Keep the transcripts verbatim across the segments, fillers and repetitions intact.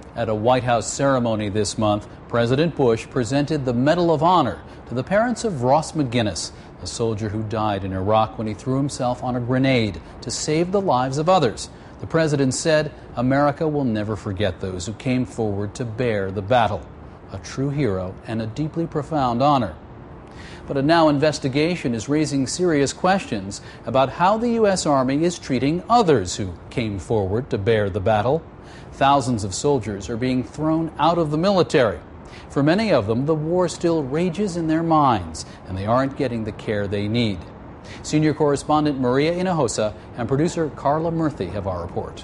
At a White House ceremony this month, President Bush presented the Medal of Honor to the parents of Ross McGinnis, a soldier who died in Iraq when he threw himself on a grenade to save the lives of others. The president said America will never forget those who came forward to bear the battle. A true hero and a deeply profound honor. But a now investigation is raising serious questions about how the U S Army is treating others who came forward to bear the battle. Thousands of soldiers are being thrown out of the military. For many of them, the war still rages in their minds, and they aren't getting the care they need. Senior correspondent Maria Hinojosa and producer Carla Murthy have our report.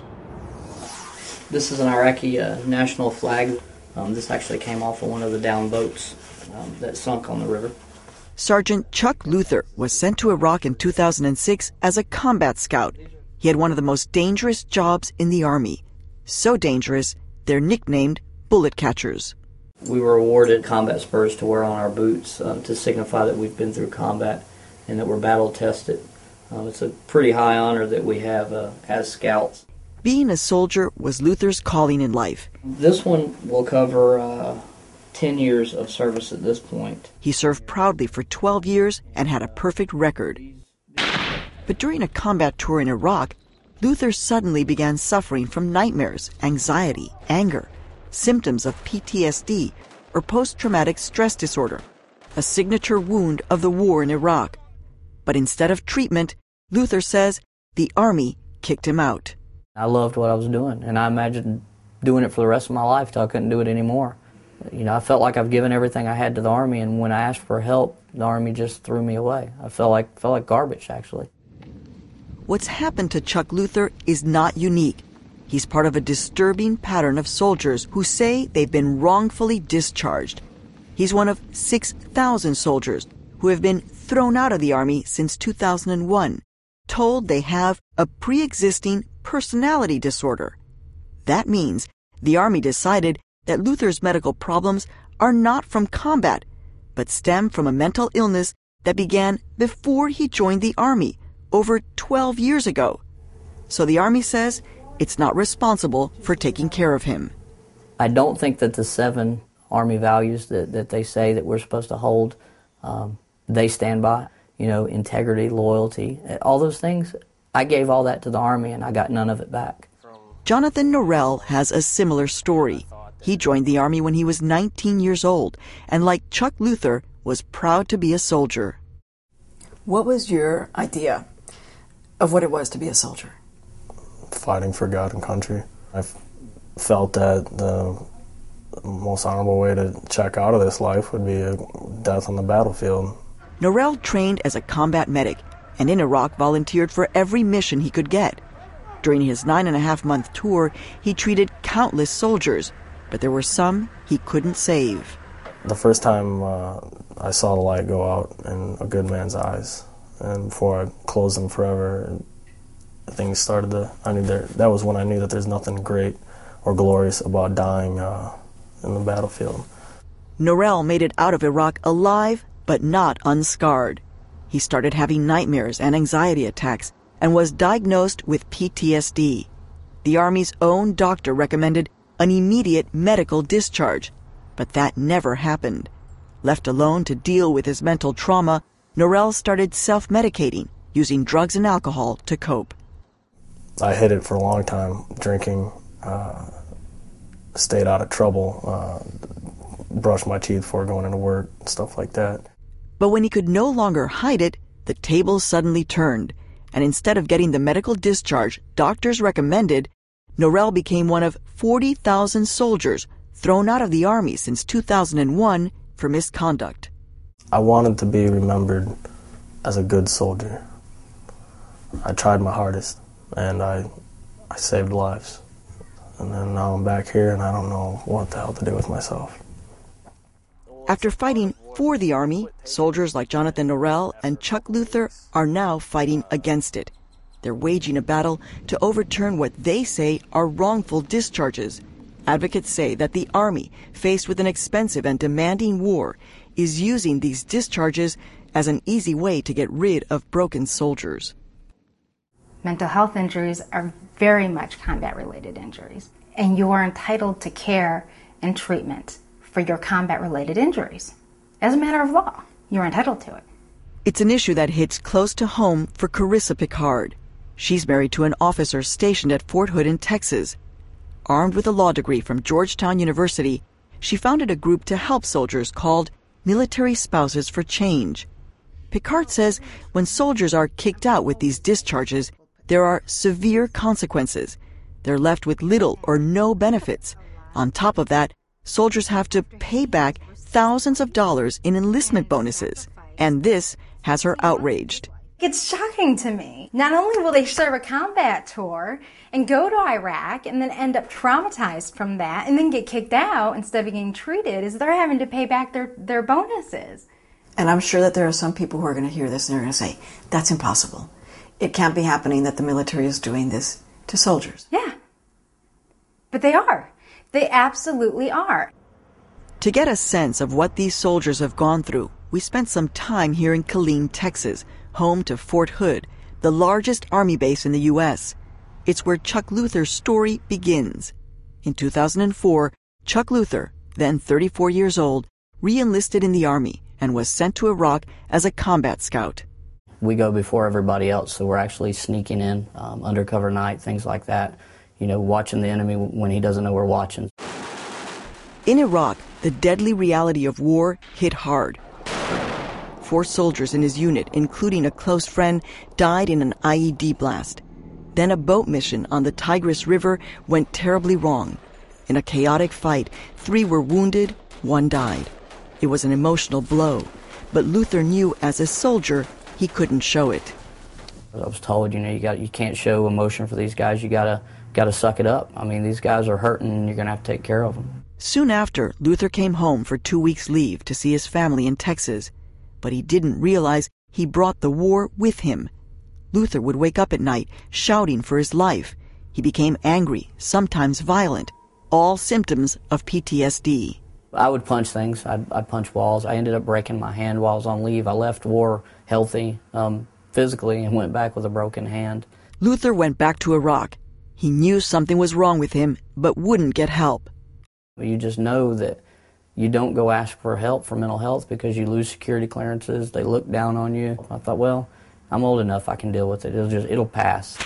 This is an Iraqi uh, national flag. Um, this actually came off of one of the downed boats um, that sunk on the river. Sergeant Chuck Luther was sent to Iraq in two thousand six as a combat scout. He had one of the most dangerous jobs in the Army. So dangerous, they're nicknamed bullet catchers. We were awarded combat spurs to wear on our boots uh, to signify that we've been through combat and that we're battle tested. Uh, it's a pretty high honor that we have uh, as scouts. Being a soldier was Luther's calling in life. This one will cover uh, ten years of service at this point. He served proudly for twelve years and had a perfect record. But during a combat tour in Iraq, Luther suddenly began suffering from nightmares, anxiety, anger, symptoms of P T S D or post-traumatic stress disorder, a signature wound of the war in Iraq. But instead of treatment, Luther says the Army kicked him out. I loved what I was doing, and I imagined doing it for the rest of my life till I couldn't do it anymore. You know, I felt like I've given everything I had to the Army, and when I asked for help, the Army just threw me away. I felt like felt like garbage, actually. What's happened to Chuck Luther is not unique. He's part of a disturbing pattern of soldiers who say they've been wrongfully discharged. He's one of six thousand soldiers who have been thrown out of the Army since two thousand one, told they have a pre-existing personality disorder. That means the Army decided that Luther's medical problems are not from combat, but stem from a mental illness that began before he joined the Army over twelve years ago. So the Army says it's not responsible for taking care of him. I don't think that the seven Army values that, that they say that we're supposed to hold, um, they stand by. You know, integrity, loyalty, all those things. I gave all that to the Army and I got none of it back. Jonathan Norell has a similar story. He joined the Army when he was nineteen years old and, like Chuck Luther, was proud to be a soldier. What was your idea of what it was to be a soldier? Fighting for God and country. I felt that the most honorable way to check out of this life would be a death on the battlefield. Norell trained as a combat medic and in Iraq volunteered for every mission he could get. During his nine and a half month tour, he treated countless soldiers, but there were some he couldn't save. The first time uh, I saw the light go out in a good man's eyes, and before I closed them forever, things started to, I knew there, that was when I knew that there's nothing great or glorious about dying uh, in the battlefield. Norell made it out of Iraq alive, but not unscarred. He started having nightmares and anxiety attacks and was diagnosed with P T S D. The Army's own doctor recommended an immediate medical discharge, but that never happened. Left alone to deal with his mental trauma, Norell started self-medicating, using drugs and alcohol to cope. I hid it for a long time, drinking, uh, stayed out of trouble, uh, brushed my teeth before going into work, stuff like that. But when he could no longer hide it, the tables suddenly turned, and instead of getting the medical discharge doctors recommended, Norell became one of forty thousand soldiers thrown out of the Army since two thousand one for misconduct. I wanted to be remembered as a good soldier. I tried my hardest, and I, I saved lives. And then now I'm back here, and I don't know what the hell to do with myself. After fighting for the Army, soldiers like Jonathan Norell and Chuck Luther are now fighting against it. They're waging a battle to overturn what they say are wrongful discharges. Advocates say that the Army, faced with an expensive and demanding war, is using these discharges as an easy way to get rid of broken soldiers. Mental health injuries are very much combat-related injuries. and you are entitled to care and treatment for your combat-related injuries. As a matter of law, you're entitled to it. It's an issue that hits close to home for Carissa Picard. She's married to an officer stationed at Fort Hood in Texas. Armed with a law degree from Georgetown University, she founded a group to help soldiers called Military Spouses for Change. Picard says when soldiers are kicked out with these discharges, there are severe consequences. They're left with little or no benefits. On top of that, soldiers have to pay back thousands of dollars in enlistment bonuses. And this has her outraged. It's shocking to me. Not only will they serve a combat tour and go to Iraq and then end up traumatized from that and then get kicked out instead of getting treated, is they're having to pay back their, their bonuses. And I'm sure that there are some people who are going to hear this and they're going to say, that's impossible. It can't be happening that the military is doing this to soldiers. Yeah. But they are. They absolutely are. To get a sense of what these soldiers have gone through, we spent some time here in Killeen, Texas, home to Fort Hood, the largest Army base in the U S It's where Chuck Luther's story begins. In two thousand four, Chuck Luther, then thirty-four years old, re-enlisted in the Army and was sent to Iraq as a combat scout. We go before everybody else, so we're actually sneaking in, um, undercover night, things like that, you know, watching the enemy when he doesn't know we're watching. In Iraq, the deadly reality of war hit hard. Four soldiers in his unit, including a close friend, died in an I E D blast. Then a boat mission on the Tigris River went terribly wrong. In a chaotic fight, three were wounded, one died. It was an emotional blow, but Luther knew as a soldier he couldn't show it. I was told, you know, you got you can't show emotion for these guys. You gotta gotta suck it up. I mean, these guys are hurting, and you're gonna have to take care of them. Soon after, Luther came home for two weeks' leave to see his family in Texas. But he didn't realize he brought the war with him. Luther would wake up at night shouting for his life. He became angry, sometimes violent, all symptoms of P T S D. I would punch things. I'd, I'd punch walls. I ended up breaking my hand while I was on leave. I left war healthy um, physically and went back with a broken hand. Luther went back to Iraq. He knew something was wrong with him, but wouldn't get help. You just know that you don't go ask for help for mental health because you lose security clearances. They look down on you. I thought, well, I'm old enough. I can deal with it. It'll just, it'll pass.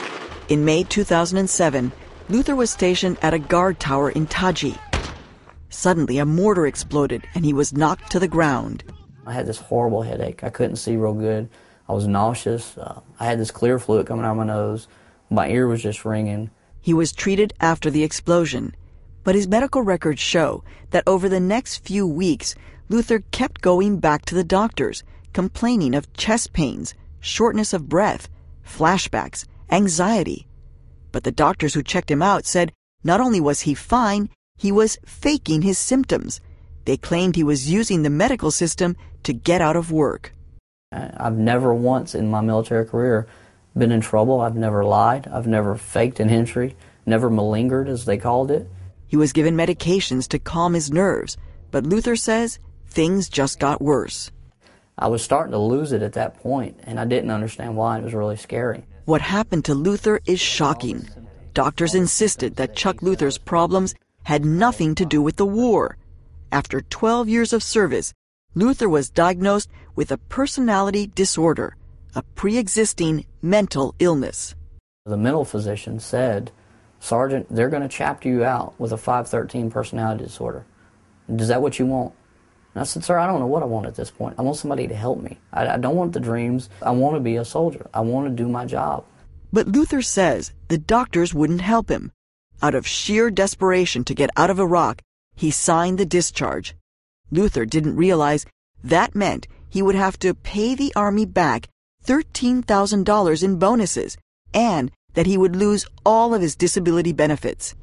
In May two thousand seven, Luther was stationed at a guard tower in Taji. Suddenly, a mortar exploded and he was knocked to the ground. I had this horrible headache. I couldn't see real good. I was nauseous. Uh, I had this clear fluid coming out of my nose. My ear was just ringing. He was treated after the explosion. But his medical records show that over the next few weeks, Luther kept going back to the doctors, complaining of chest pains, shortness of breath, flashbacks, anxiety. But the doctors who checked him out said not only was he fine, he was faking his symptoms. They claimed he was using the medical system to get out of work. I've never once in my military career been in trouble. I've never lied. I've never faked an injury, never malingered, as they called it. He was given medications to calm his nerves, but Luther says things just got worse. I was starting to lose it at that point, and I didn't understand why. It was really scary. What happened to Luther is shocking. Doctors insisted that Chuck Luther's problems had nothing to do with the war. After twelve years of service, Luther was diagnosed with a personality disorder, a pre-existing mental illness. The mental physician said, Sergeant, they're going to chapter you out with a five thirteen personality disorder. Is that what you want? And I said, sir, I don't know what I want at this point. I want somebody to help me. I, I don't want the dreams. I want to be a soldier. I want to do my job. But Luther says the doctors wouldn't help him. Out of sheer desperation to get out of Iraq, he signed the discharge. Luther didn't realize that meant he would have to pay the Army back thirteen thousand dollars in bonuses and that he would lose all of his disability benefits.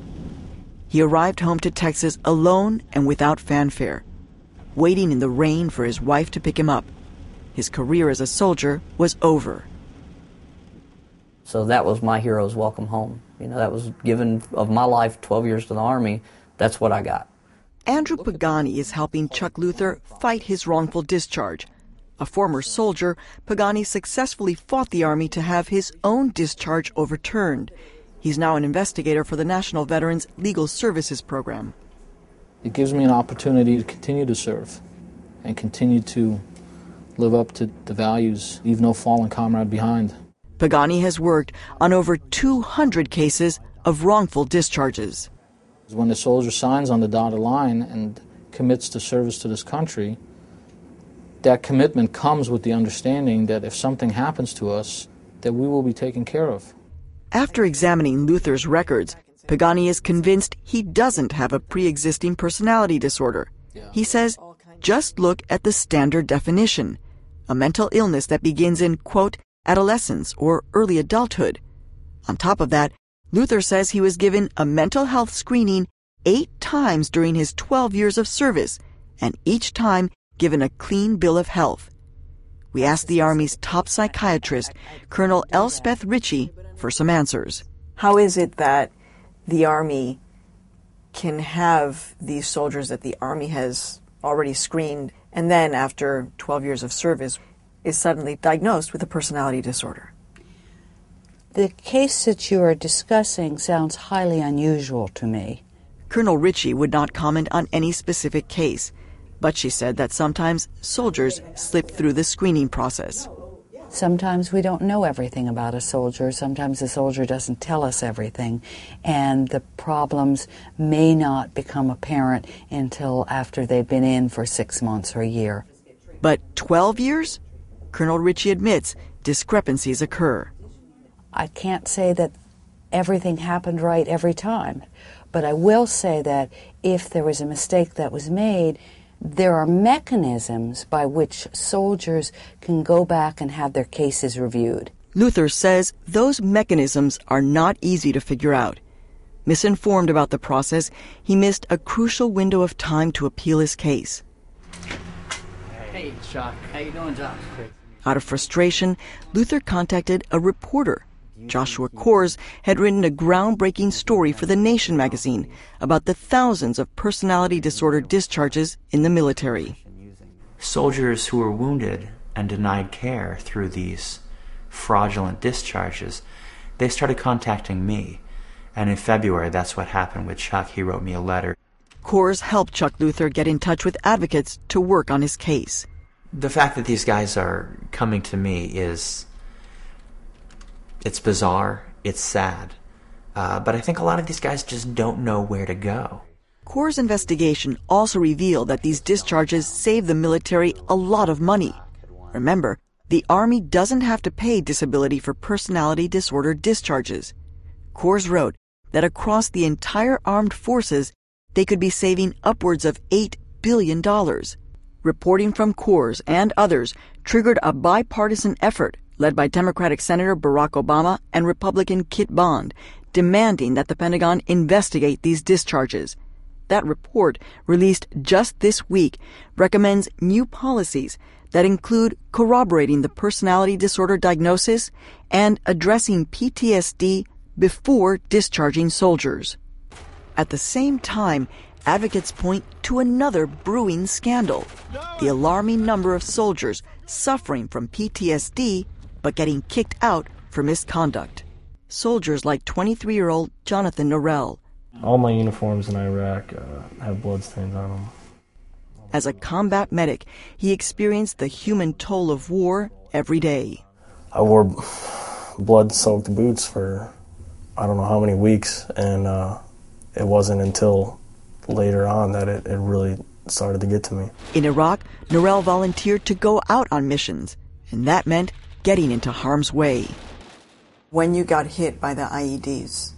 He arrived home to Texas alone and without fanfare, waiting in the rain for his wife to pick him up. His career as a soldier was over. So that was my hero's welcome home. You know, that was given of my life, twelve years to the Army. That's what I got. Andrew Pagani is helping Chuck Luther fight his wrongful discharge. A former soldier, Pagani successfully fought the Army to have his own discharge overturned. He's now an investigator for the National Veterans Legal Services Program. It gives me an opportunity to continue to serve and continue to live up to the values, leave no fallen comrade behind. Pagani has worked on over two hundred cases of wrongful discharges. When the soldier signs on the dotted line and commits to service to this country, that commitment comes with the understanding that if something happens to us, that we will be taken care of. After examining Luther's records, Pagani is convinced he doesn't have a pre-existing personality disorder. He says, just look at the standard definition, a mental illness that begins in, quote, adolescence or early adulthood. On top of that, Luther says he was given a mental health screening eight times during his twelve years of service, and each time given a clean bill of health. We asked the Army's top psychiatrist, Colonel Elspeth Ritchie, for some answers. How is it that the Army can have these soldiers that the Army has already screened and then after twelve years of service is suddenly diagnosed with a personality disorder? The case that you are discussing sounds highly unusual to me. Colonel Ritchie would not comment on any specific case, but she said that sometimes soldiers slip through the screening process. Sometimes we don't know everything about a soldier. Sometimes the soldier doesn't tell us everything, and the problems may not become apparent until after they've been in for six months or a year. But twelve years? Colonel Ritchie admits discrepancies occur. I can't say that everything happened right every time, but I will say that if there was a mistake that was made, there are mechanisms by which soldiers can go back and have their cases reviewed. Luther says those mechanisms are not easy to figure out. Misinformed about the process, he missed a crucial window of time to appeal his case. Hey, Chuck. How you doing, Josh? Out of frustration, Luther contacted a reporter. Joshua Kors had written a groundbreaking story for The Nation magazine about the thousands of personality disorder discharges in the military. Soldiers who were wounded and denied care through these fraudulent discharges, they started contacting me. And in February, that's what happened with Chuck. He wrote me a letter. Kors helped Chuck Luther get in touch with advocates to work on his case. The fact that these guys are coming to me is... it's bizarre, it's sad, uh, but I think a lot of these guys just don't know where to go. Kors' investigation also revealed that these discharges save the military a lot of money. Remember, the Army doesn't have to pay disability for personality disorder discharges. Kors wrote that across the entire armed forces, they could be saving upwards of eight billion dollars. Reporting from Kors and others triggered a bipartisan effort led by Democratic Senator Barack Obama and Republican Kit Bond, demanding that the Pentagon investigate these discharges. That report, released just this week, recommends new policies that include corroborating the personality disorder diagnosis and addressing P T S D before discharging soldiers. At the same time, advocates point to another brewing scandal, the alarming number of soldiers suffering from P T S D but getting kicked out for misconduct. Soldiers like twenty-three-year-old Jonathan Norell. All my uniforms in Iraq uh, have bloodstains on them. As a combat medic, he experienced the human toll of war every day. I wore blood-soaked boots for I don't know how many weeks, and uh, it wasn't until later on that it, it really started to get to me. In Iraq, Norell volunteered to go out on missions, and that meant getting into harm's way. When you got hit by the I E Ds,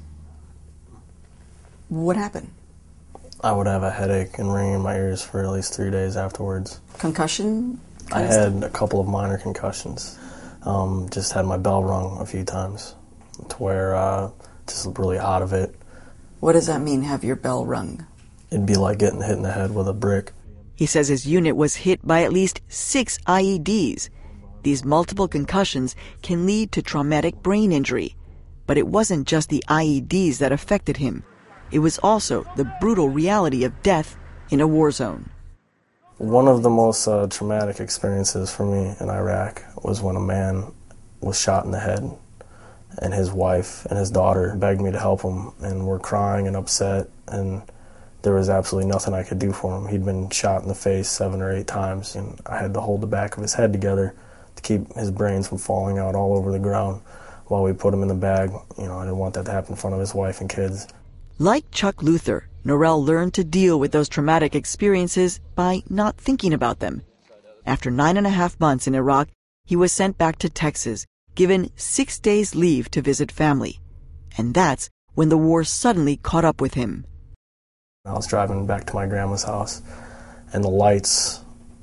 what happened? I would have a headache and ringing in my ears for at least three days afterwards. Concussion? I had a couple of minor concussions. Um, just had my bell rung a few times to where uh, just really out of it. What does that mean, have your bell rung? It'd be like getting hit in the head with a brick. He says his unit was hit by at least six I E Ds. These multiple concussions can lead to traumatic brain injury. But it wasn't just the I E Ds that affected him. It was also the brutal reality of death in a war zone. One of the most uh, traumatic experiences for me in Iraq was when a man was shot in the head. and his wife and his daughter begged me to help him and were crying and upset, and there was absolutely nothing I could do for him. He'd been shot in the face seven or eight times, and I had to hold the back of his head together to keep his brains from falling out all over the ground while we put him in the bag. You know, I didn't want that to happen in front of his wife and kids. Like Chuck Luther, Norell learned to deal with those traumatic experiences by not thinking about them. After nine and a half months in Iraq, he was sent back to Texas, given six days leave to visit family. And that's when the war suddenly caught up with him. I was driving back to my grandma's house, and the lights,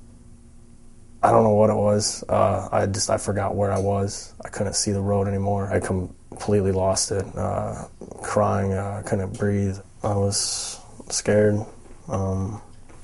I don't know what it was. Uh, I just, I forgot where I was. I couldn't see the road anymore. I completely lost it, uh, crying, uh, I couldn't breathe. I was scared. Um,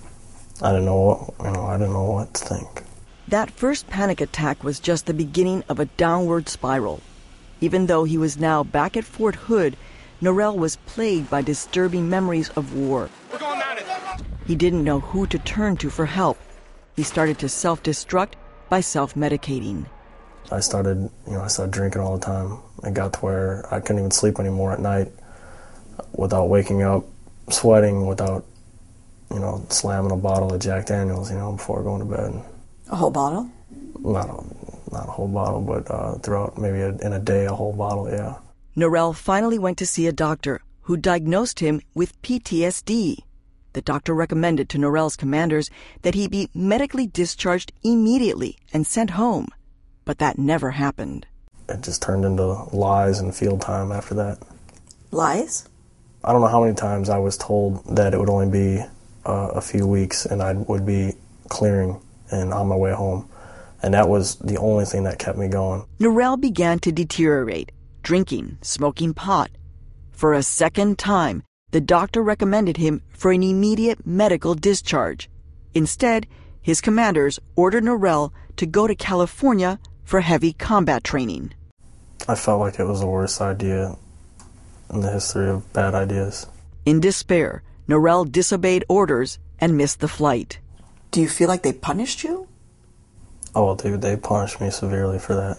I didn't know what, you know, I didn't know what to think. That first panic attack was just the beginning of a downward spiral. Even though he was now back at Fort Hood, Norell was plagued by disturbing memories of war. We're going down it. He didn't know who to turn to for help. He started to self-destruct by self-medicating. I started, you know, I started drinking all the time. It got to where I couldn't even sleep anymore at night without waking up, sweating, without, you know, slamming a bottle of Jack Daniels, you know, before going to bed. A whole bottle? Not a, not a whole bottle, but uh, throughout maybe a, in a day, a whole bottle, yeah. Norell finally went to see a doctor who diagnosed him with P T S D. The doctor recommended to Norell's commanders that he be medically discharged immediately and sent home. But that never happened. It just turned into lies and field time after that. Lies? I don't know how many times I was told that it would only be uh, a few weeks and I would be clearing and on my way home. And that was the only thing that kept me going. Norell began to deteriorate, drinking, smoking pot. For a second time, the doctor recommended him for an immediate medical discharge. Instead, his commanders ordered Norell to go to California for heavy combat training. I felt like it was the worst idea in the history of bad ideas. In despair, Norell disobeyed orders and missed the flight. Do you feel like they punished you? Oh, well, they, they punished me severely for that.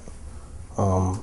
Um,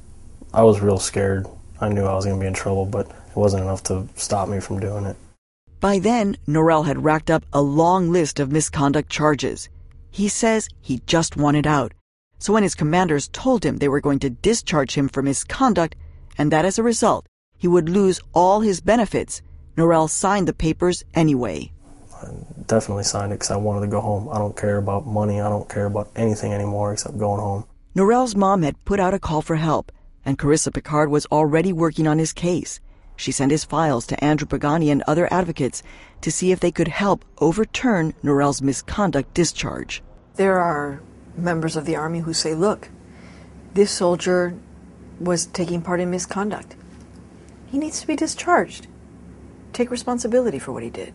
I was real scared. I knew I was going to be in trouble, but it wasn't enough to stop me from doing it. By then, Norell had racked up a long list of misconduct charges. He says he just wanted out. So when his commanders told him they were going to discharge him for misconduct, and that as a result, he would lose all his benefits, Norell signed the papers anyway. I definitely signed it because I wanted to go home. I don't care about money. I don't care about anything anymore except going home. Norell's mom had put out a call for help, and Carissa Picard was already working on his case. She sent his files to Andrew Pagani and other advocates to see if they could help overturn Norell's misconduct discharge. There are members of the Army who say, look, this soldier was taking part in misconduct. He needs to be discharged. Take responsibility for what he did.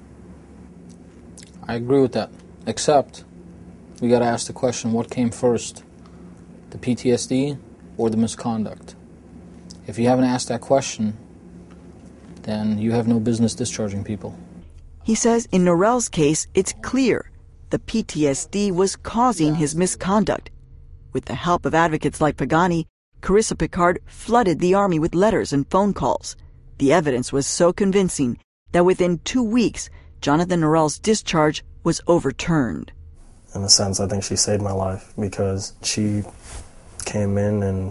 I agree with that, except we got to ask the question, what came first, the P T S D or the misconduct? If you haven't asked that question, then you have no business discharging people. He says in Norell's case, it's clear the P T S D was causing his misconduct. With the help of advocates like Pagani, Carissa Picard flooded the Army with letters and phone calls. The evidence was so convincing that within two weeks, Jonathan Norell's discharge was overturned. In a sense, I think she saved my life because she came in and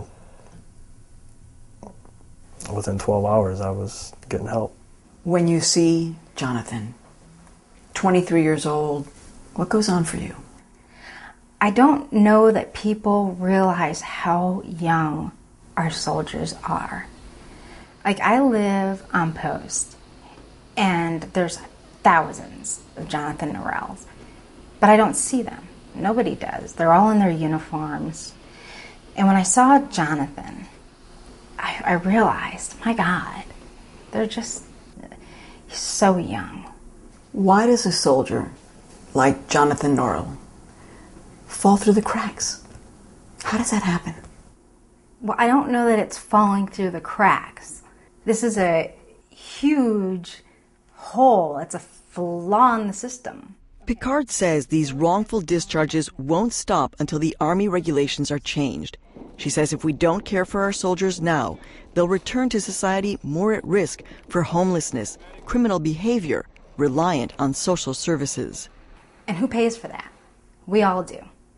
within twelve hours I was getting help. When you see Jonathan, twenty-three years old, what goes on for you? I don't know that people realize how young our soldiers are. Like, I live on post, and there's thousands of Jonathan Norells, but I don't see them. Nobody does. They're all in their uniforms. And when I saw Jonathan, I, I realized, my God, they're just, he's so young. Why does a soldier like Jonathan Norell fall through the cracks? How does that happen? Well, I don't know that it's falling through the cracks. This is a huge hole. It's a flaw in the system. Picard says these wrongful discharges won't stop until the Army regulations are changed. She says if we don't care for our soldiers now, they'll return to society more at risk for homelessness, criminal behavior, reliant on social services. And who pays for that? We all do.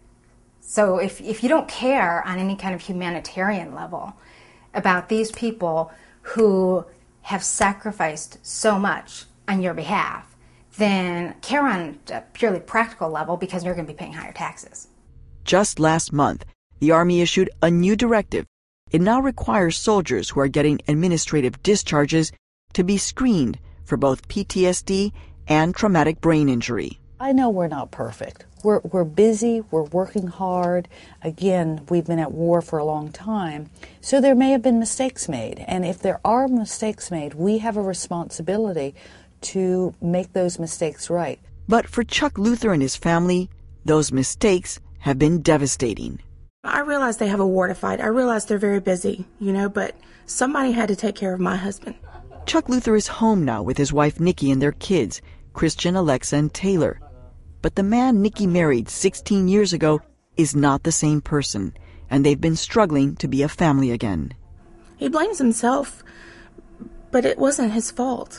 So if, if you don't care on any kind of humanitarian level about these people who have sacrificed so much on your behalf, then care on a purely practical level because you're going to be paying higher taxes. Just last month, the Army issued a new directive. It now requires soldiers who are getting administrative discharges to be screened for both P T S D and traumatic brain injury. I know we're not perfect. We're, we're busy, we're working hard. Again, we've been at war for a long time, so there may have been mistakes made. And if there are mistakes made, we have a responsibility to make those mistakes right. But for Chuck Luther and his family, those mistakes have been devastating. I realize they have a war to fight. I realize they're very busy, you know, but somebody had to take care of my husband. Chuck Luther is home now with his wife Nikki and their kids, Christian, Alexa, and Taylor. But the man Nikki married sixteen years ago is not the same person, and they've been struggling to be a family again. He blames himself, but it wasn't his fault.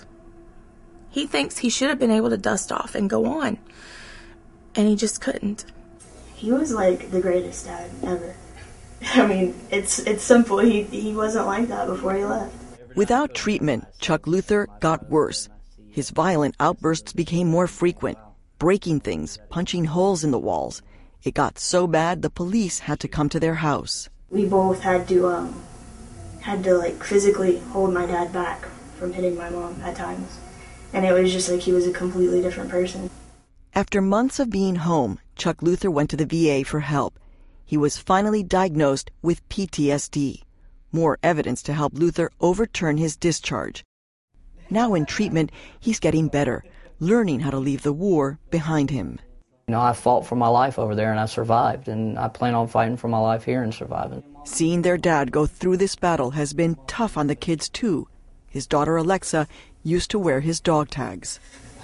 He thinks he should have been able to dust off and go on, and he just couldn't. He was like the greatest dad ever. I mean, it's it's simple. He he wasn't like that before he left. Without treatment, Chuck Luther got worse. His violent outbursts became more frequent, breaking things, punching holes in the walls. It got so bad the police had to come to their house. We both had to um had to like physically hold my dad back from hitting my mom at times. And it was just like he was a completely different person. After months of being home, Chuck Luther went to the V A for help. He was finally diagnosed with P T S D. More evidence to help Luther overturn his discharge. Now in treatment, he's getting better, learning how to leave the war behind him. You know, I fought for my life over there and I survived, and I plan on fighting for my life here and surviving. Seeing their dad go through this battle has been tough on the kids too. His daughter Alexa used to wear his dog tags.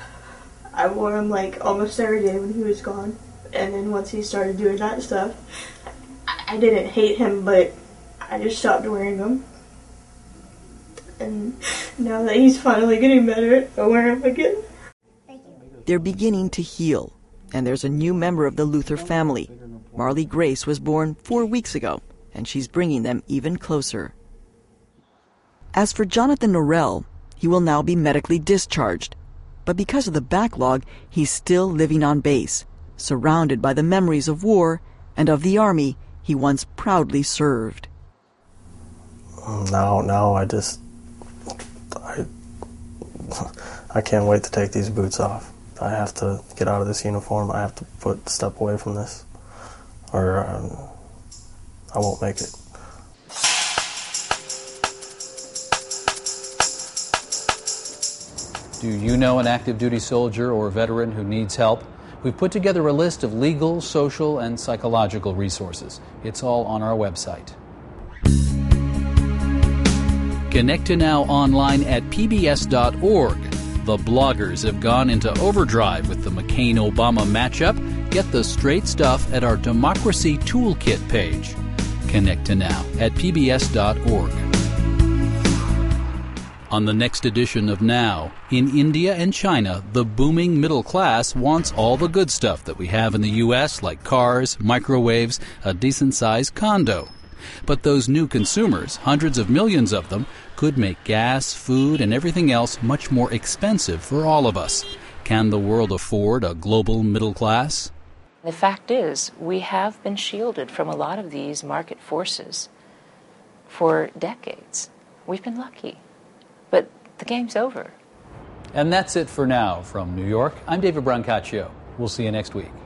I wore him like almost every day when he was gone. And then once he started doing that stuff, I didn't hate him, but I just stopped wearing them. And now that he's finally getting better, I wear him again. They're beginning to heal, and there's a new member of the Luther family. Marley Grace was born four weeks ago, and she's bringing them even closer. As for Jonathan Norell, he will now be medically discharged. But because of the backlog, he's still living on base, surrounded by the memories of war and of the Army he once proudly served. Now, now I just, I, I can't wait to take these boots off. I have to get out of this uniform. I have to put step away from this, or um, I won't make it. Do you know an active duty soldier or veteran who needs help? We've put together a list of legal, social, and psychological resources. It's all on our website. Connect to Now online at P B S dot org. The bloggers have gone into overdrive with the McCain-Obama matchup. Get the straight stuff at our Democracy Toolkit page. Connect to Now at P B S dot org. On the next edition of Now, in India and China, the booming middle class wants all the good stuff that we have in the U S, like cars, microwaves, a decent-sized condo. But those new consumers, hundreds of millions of them, could make gas, food, and everything else much more expensive for all of us. Can the world afford a global middle class? The fact is, we have been shielded from a lot of these market forces for decades. We've been lucky. But the game's over. And that's it for now. From New York, I'm David Brancaccio. We'll see you next week.